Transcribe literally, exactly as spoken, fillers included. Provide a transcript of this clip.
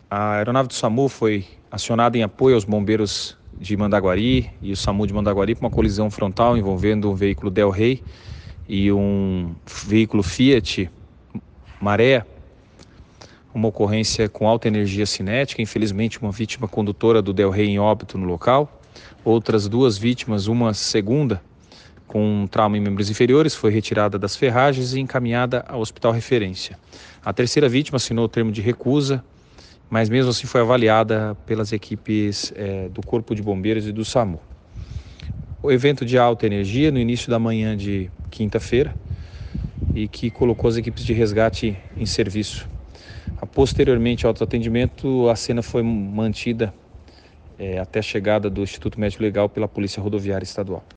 A aeronave do SAMU foi acionada em apoio aos bombeiros de Mandaguari e o SAMU de Mandaguari para uma colisão frontal envolvendo um veículo Del Rey e um veículo Fiat Maré, uma ocorrência com alta energia cinética. Infelizmente, uma vítima condutora do Del Rey em óbito no local. Outras duas vítimas, uma segunda com um trauma em membros inferiores, foi retirada das ferragens e encaminhada ao hospital referência. A terceira vítima assinou o termo de recusa, mas mesmo assim foi avaliada pelas equipes é, do Corpo de Bombeiros e do SAMU. O evento de alta energia no início da manhã de quinta-feira e que colocou as equipes de resgate em serviço. Posteriormente ao atendimento, a cena foi mantida é, até a chegada do Instituto Médico Legal pela Polícia Rodoviária Estadual.